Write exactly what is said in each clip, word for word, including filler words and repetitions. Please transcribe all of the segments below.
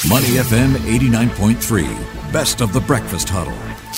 Money F M eighty-nine point three, best of the breakfast huddle.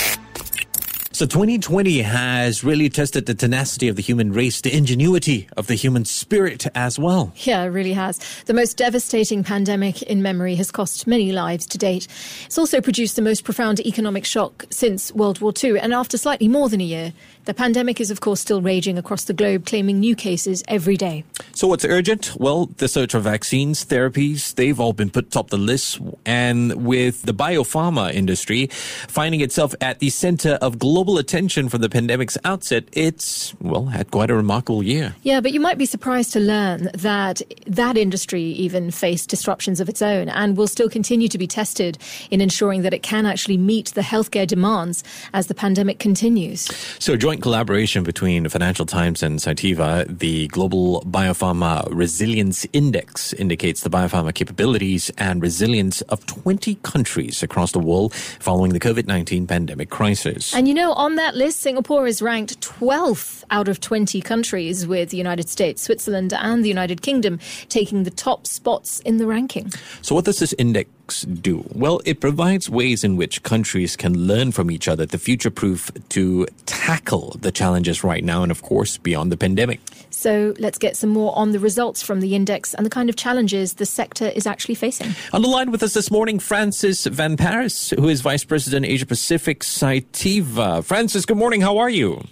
So twenty twenty has really tested the tenacity of the human race, the ingenuity of the human spirit as well. Yeah, it really has. The most devastating pandemic in memory has cost many lives to date. It's also produced the most profound economic shock since World War Two. And after slightly more than a year, the pandemic is, of course, still raging across the globe, claiming new cases every day. So what's urgent? Well, the search for vaccines, therapies, they've all been put top the list. And with the biopharma industry finding itself at the center of global attention from the pandemic's outset, it's, well, had quite a remarkable year. Yeah, but you might be surprised to learn that that industry even faced disruptions of its own and will still continue to be tested in ensuring that it can actually meet the healthcare demands as the pandemic continues. So joint collaboration between the Financial Times and Cytiva, the Global Biopharma Resilience Index indicates the biopharma capabilities and resilience of twenty countries across the world following the COVID nineteen pandemic crisis. And you know, on that list, Singapore is ranked twelfth out of twenty countries, with the United States, Switzerland and the United Kingdom taking the top spots in the ranking. So what does this index do? Well, it provides ways in which countries can learn from each other to future-proof to tackle the challenges right now and, of course, beyond the pandemic. So let's get some more on the results from the index and the kind of challenges the sector is actually facing. On the line with us this morning, Francis Van Paris, who is Vice President Asia Pacific Cytiva. Francis, good morning. How are you?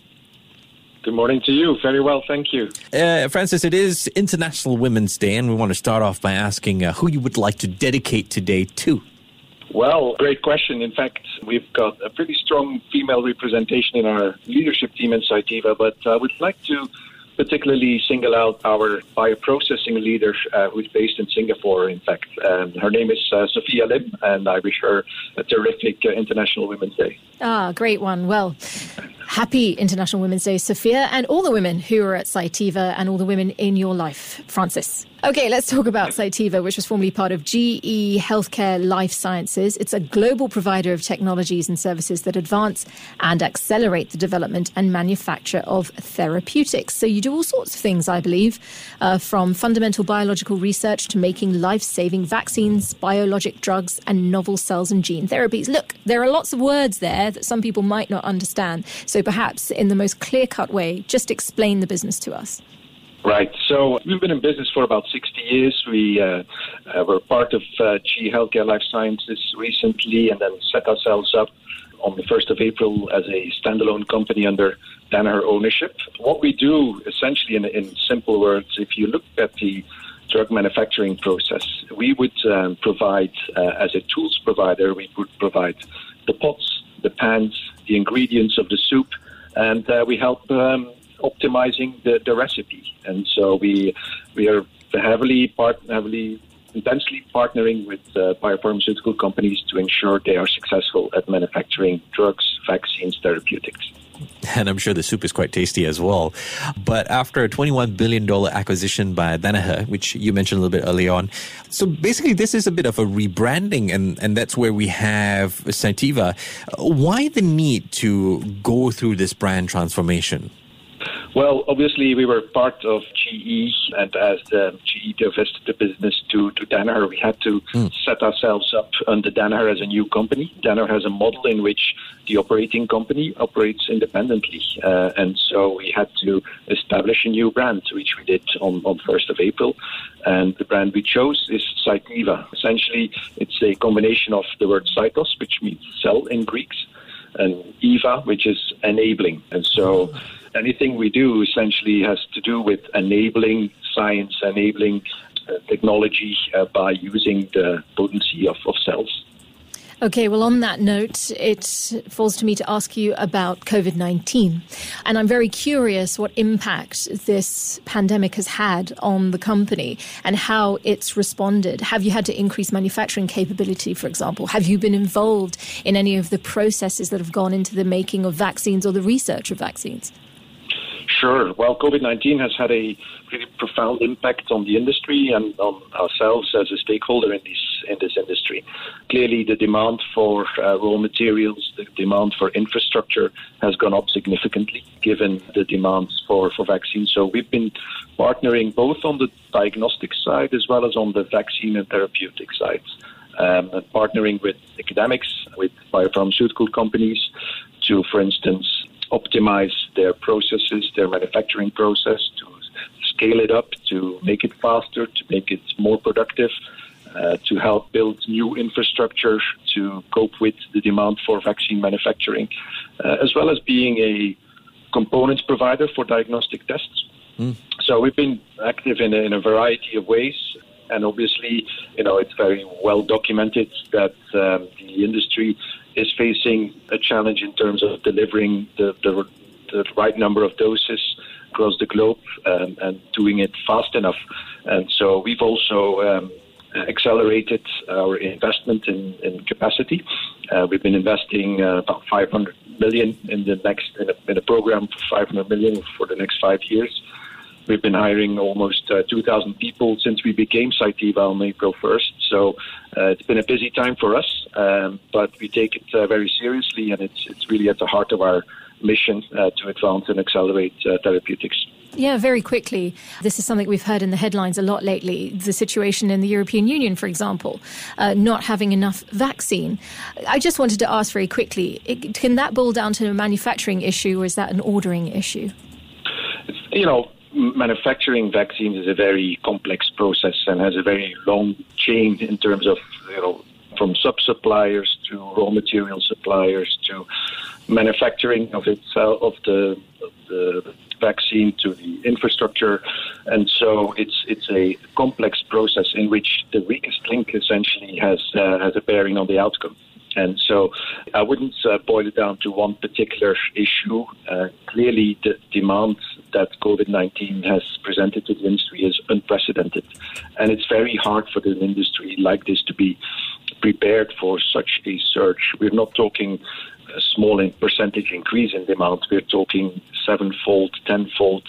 Good morning to you. Very well, thank you. Uh, Francis, it is International Women's Day, and we want to start off by asking uh, who you would like to dedicate today to. Well, great question. In fact, we've got a pretty strong female representation in our leadership team in Cytiva, but I would like to particularly single out our bioprocessing leader uh, who's based in Singapore, in fact. Um, her name is uh, Sophia Lim, and I wish her a terrific uh, International Women's Day. Ah, great one. Well, happy International Women's Day, Sophia, and all the women who are at Cytiva and all the women in your life. Francis. Okay, let's talk about Cytiva, which was formerly part of G E Healthcare Life Sciences. It's a global provider of technologies and services that advance and accelerate the development and manufacture of therapeutics. So you do all sorts of things, I believe, uh, from fundamental biological research to making life-saving vaccines, biologic drugs, and novel cells and gene therapies. Look, there are lots of words there that some people might not understand. So perhaps in the most clear-cut way, just explain the business to us. Right. So we've been in business for about sixty years. We uh, uh, were part of uh, G E Healthcare Life Sciences recently and then set ourselves up on the first of April as a standalone company under Danaher ownership. What we do, essentially, in, in simple words, if you look at the drug manufacturing process, we would um, provide, uh, as a tools provider, we would provide the pots, the pans, the ingredients of the soup, and uh, we help um, optimizing the, the recipe. And so we we are heavily part, heavily intensely partnering with uh, biopharmaceutical companies to ensure they are successful at manufacturing drugs, vaccines, therapeutics. And I'm sure the soup is quite tasty as well. But after a twenty-one billion dollars acquisition by Danaher, which you mentioned a little bit early on, so basically this is a bit of a rebranding, and, and that's where we have Cytiva. Why the need to go through this brand transformation? Well, obviously, we were part of G E, and as the G E divested the business to, to Danaher, we had to mm. set ourselves up under Danaher as a new company. Danaher has a model in which the operating company operates independently, uh, and so we had to establish a new brand, which we did on, on first of April, and the brand we chose is Cytiva. Essentially, it's a combination of the word cytos, which means cell in Greek, and Eva, which is enabling, and so anything we do essentially has to do with enabling science, enabling uh, technology uh, by using the potency of, of cells. Okay, well, on that note, it falls to me to ask you about COVID nineteen. And I'm very curious what impact this pandemic has had on the company and how it's responded. Have you had to increase manufacturing capability, for example? Have you been involved in any of the processes that have gone into the making of vaccines or the research of vaccines? Sure. Well, COVID nineteen has had a really profound impact on the industry and on ourselves as a stakeholder in this in this industry. Clearly, the demand for uh, raw materials, the demand for infrastructure has gone up significantly given the demands for, for vaccines. So we've been partnering both on the diagnostic side as well as on the vaccine and therapeutic sides. um, and partnering with academics, with biopharmaceutical companies to, for instance, optimize their processes, their manufacturing process, to scale it up, to make it faster, to make it more productive, uh, to help build new infrastructure to cope with the demand for vaccine manufacturing, uh, as well as being a components provider for diagnostic tests. Mm. So we've been active in a, in a variety of ways. And obviously, you know, it's very well documented that um, the industry is facing a challenge in terms of delivering the, the, the right number of doses across the globe um, and doing it fast enough. And so we've also um, accelerated our investment in, in capacity. Uh, we've been investing uh, about five hundred million in the next in a, in a program for five hundred million for the next five years. We've been hiring almost uh, two thousand people since we became Cytiva on April first. So uh, it's been a busy time for us, um, but we take it uh, very seriously, and it's it's really at the heart of our mission uh, to advance and accelerate uh, therapeutics. Yeah, very quickly. This is something we've heard in the headlines a lot lately. The situation in the European Union, for example, uh, not having enough vaccine. I just wanted to ask very quickly, it, can that boil down to a manufacturing issue, or is that an ordering issue? It's, you know, manufacturing vaccines is a very complex process and has a very long chain in terms of, you know, from sub-suppliers to raw material suppliers to manufacturing of itself, of the, of the vaccine to the infrastructure. And so it's it's a complex process in which the weakest link essentially has, uh, has a bearing on the outcome. And so I wouldn't uh, boil it down to one particular issue. Uh, clearly, the demand that COVID nineteen has presented to the industry is unprecedented. And it's very hard for the industry like this to be prepared for such a surge. We're not talking a small percentage increase in demand. We're talking sevenfold, tenfold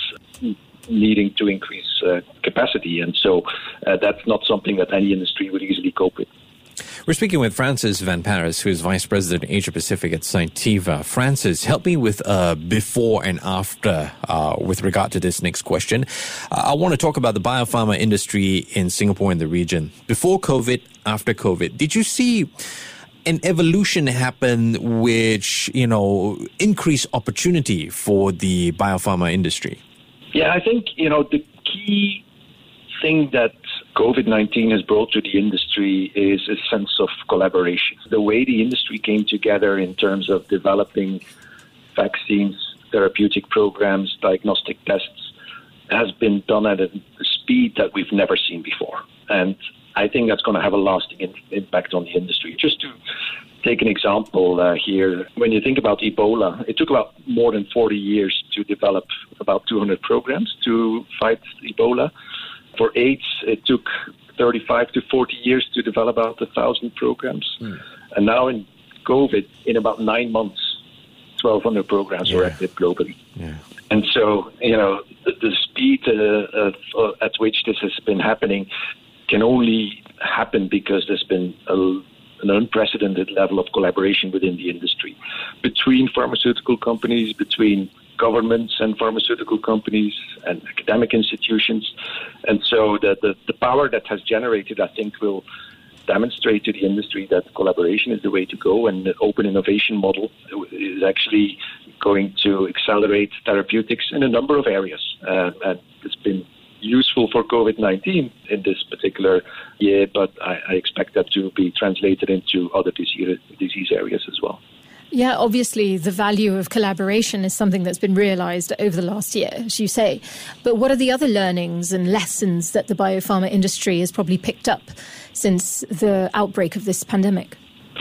needing to increase uh, capacity. And so uh, that's not something that any industry would easily cope with. We're speaking with Francis van Parijs, who is Vice President Asia Pacific at Cytiva. Francis, help me with uh, before and after uh, with regard to this next question. Uh, I want to talk about the biopharma industry in Singapore and the region. Before COVID, after COVID, did you see an evolution happen which, you know, increased opportunity for the biopharma industry? Yeah, I think, you know, the key thing that COVID nineteen has brought to the industry is a sense of collaboration. The way the industry came together in terms of developing vaccines, therapeutic programs, diagnostic tests has been done at a speed that we've never seen before. And I think that's going to have a lasting in- impact on the industry. Just to take an example uh, here, when you think about Ebola, it took about more than forty years to develop about two hundred programs to fight Ebola. For AIDS, it took thirty-five to forty years to develop about one thousand programs. Mm. And now in COVID, in about nine months, twelve hundred programs yeah. were active globally. Yeah. And so, you know, the, the speed uh, of, uh, at which this has been happening can only happen because there's been a, an unprecedented level of collaboration within the industry, between pharmaceutical companies, between governments and pharmaceutical companies and academic institutions. And so the, the, the power that has generated, I think, will demonstrate to the industry that collaboration is the way to go, and the open innovation model is actually going to accelerate therapeutics in a number of areas. Uh, and it's been useful for COVID nineteen in this particular year, but I, I expect that to be translated into other disease, disease areas as well. Yeah, obviously the value of collaboration is something that's been realised over the last year, as you say. But what are the other learnings and lessons that the biopharma industry has probably picked up since the outbreak of this pandemic?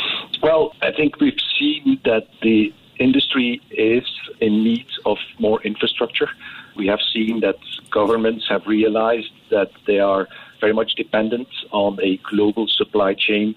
Well, I think we've seen that the industry is in need of more infrastructure. We have seen that governments have realised that they are very much dependent on a global supply chain,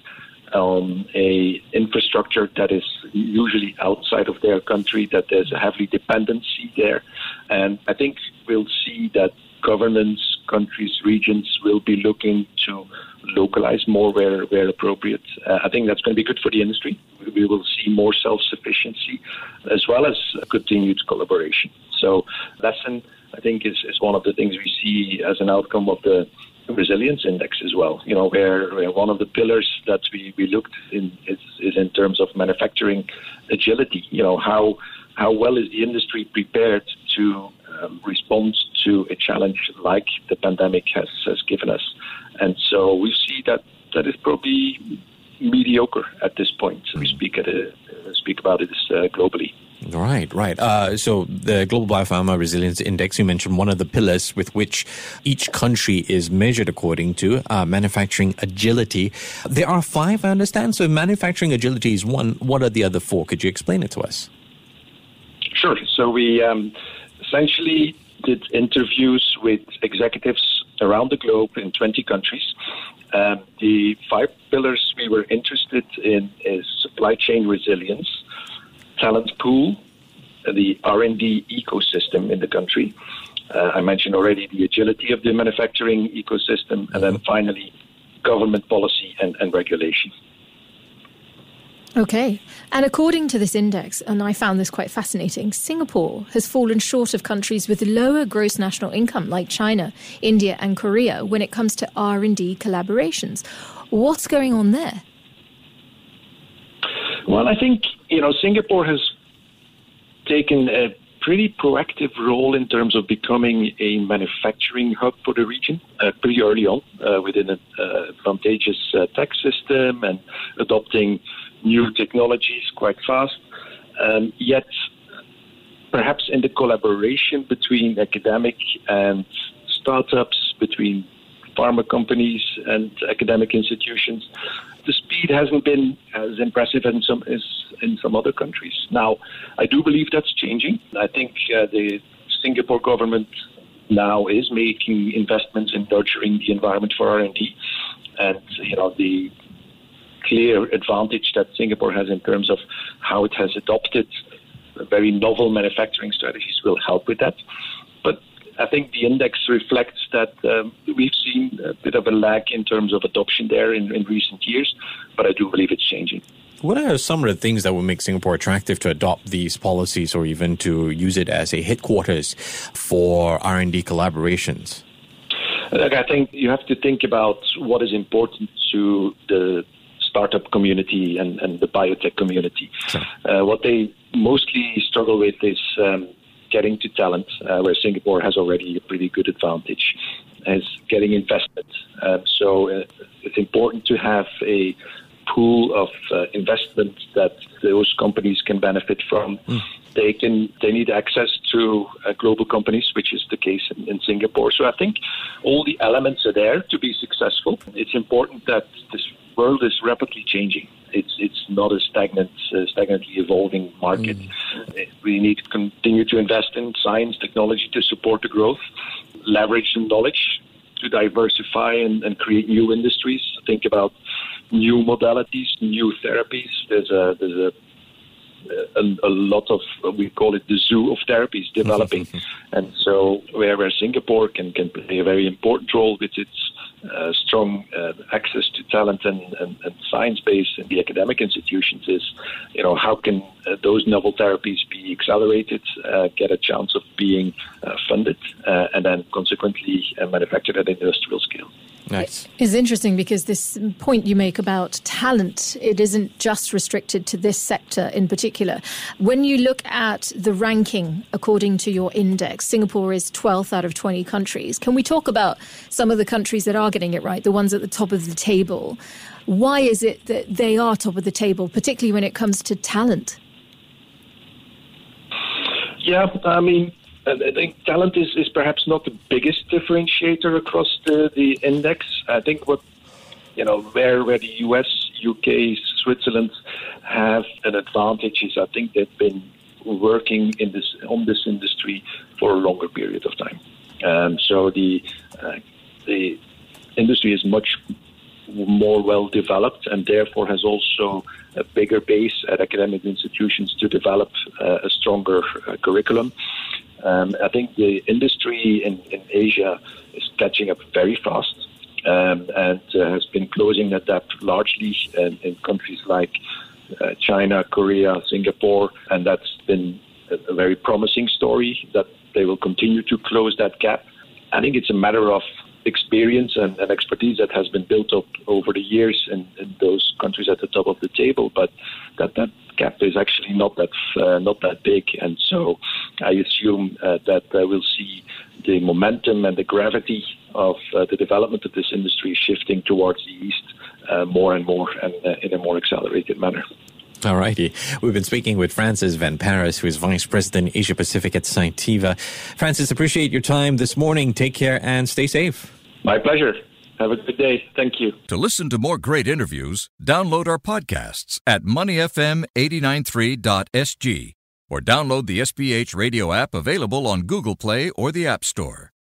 on a infrastructure that is usually outside of their country, that there's a heavy dependency there. And I think we'll see that governments, countries, regions will be looking to localize more where, where appropriate. Uh, I think that's going to be good for the industry. We will see more self-sufficiency as well as continued collaboration. So lesson, I think, is, is one of the things we see as an outcome of the resilience index as well, you know, where, where one of the pillars that we, we looked in is, is in terms of manufacturing agility. You know, how how well is the industry prepared to um, respond to a challenge like the pandemic has, has given us. And so we see that that is probably mediocre at this point. We speak at a, speak about it uh, globally. Right, right. Uh, so the Global Biopharma Resilience Index, you mentioned one of the pillars with which each country is measured according to, uh, manufacturing agility. There are five, I understand. So manufacturing agility is one. What are the other four? Could you explain it to us? Sure. So we um, essentially did interviews with executives around the globe in twenty countries. Um, the five pillars we were interested in is supply chain resilience, talent pool, the R and D ecosystem in the country. Uh, I mentioned already the agility of the manufacturing ecosystem, and then finally, government policy and, and regulation. Okay. And according to this index, and I found this quite fascinating, Singapore has fallen short of countries with lower gross national income like China, India and Korea when it comes to R and D collaborations. What's going on there? Well, I think, you know, Singapore has taken a pretty proactive role in terms of becoming a manufacturing hub for the region uh, pretty early on uh, within an uh, advantageous uh, tax system and adopting new technologies quite fast. Um, yet, perhaps in the collaboration between academic and startups, between pharma companies and academic institutions, the speed hasn't been as impressive in some as in some other countries. Now, I do believe that's changing. I think uh, the Singapore government now is making investments in nurturing the environment for R and D, and you know the clear advantage that Singapore has in terms of how it has adopted very novel manufacturing strategies will help with that. But I think the index reflects that um, we've seen a bit of a lag in terms of adoption there in, in recent years, but I do believe it's changing. What are some of the things that will make Singapore attractive to adopt these policies or even to use it as a headquarters for R and D collaborations? Look, I think you have to think about what is important to the startup community and, and the biotech community. Sure. Uh, what they mostly struggle with is um, getting to talent, uh, where Singapore has already a pretty good advantage, is getting investment. Uh, so uh, it's important to have a pool of uh, investment that those companies can benefit from. Mm. They can. They need access to uh, global companies, which is the case in, in Singapore. So I think all the elements are there to be successful. It's important that this world is rapidly changing. It's it's not a stagnant, uh, stagnantly evolving market. Mm. We need to continue to invest in science, technology to support the growth, leverage the knowledge to diversify and, and create new industries. Think about new modalities, new therapies. There's a there's a A, a lot of, we call it the zoo of therapies developing. And so where, where Singapore can, can play a very important role with its uh, strong uh, access to talent and, and, and science base in the academic institutions is, you know, how can uh, those novel therapies be accelerated, uh, get a chance of being uh, funded, uh, and then consequently uh, manufactured at industrial scale. Nice. It's interesting because this point you make about talent, it isn't just restricted to this sector in particular. When you look at the ranking according to your index, Singapore is twelfth out of twenty countries. Can we talk about some of the countries that are getting it right, the ones at the top of the table? Why is it that they are top of the table, particularly when it comes to talent? Yeah, I mean, I think talent is, is perhaps not the biggest differentiator across the, the index. I think what, you know, where, where the U S, U K, Switzerland have an advantage is I think they've been working in this on this industry for a longer period of time. Um, so the uh, the industry is much more well developed and therefore has also a bigger base at academic institutions to develop uh, a stronger uh, curriculum. Um, I think the industry in, in Asia is catching up very fast um, and uh, has been closing that gap largely in, in countries like uh, China, Korea, Singapore, and that's been a, a very promising story that they will continue to close that gap. I think it's a matter of experience and, and expertise that has been built up over the years in, in those countries at the top of the table, but that that gap is actually not that uh, not that big, and so I assume uh, that uh, we'll see the momentum and the gravity of uh, the development of this industry shifting towards the east uh, more and more and uh, in a more accelerated manner. All righty. We've been speaking with Francis van Paris, who is Vice President Asia Pacific at Cytiva. Francis, appreciate your time this morning. Take care and stay safe. My pleasure. Have a good day. Thank you. To listen to more great interviews, download our podcasts at money f m eight nine three dot s g or download the S P H radio app available on Google Play or the App Store.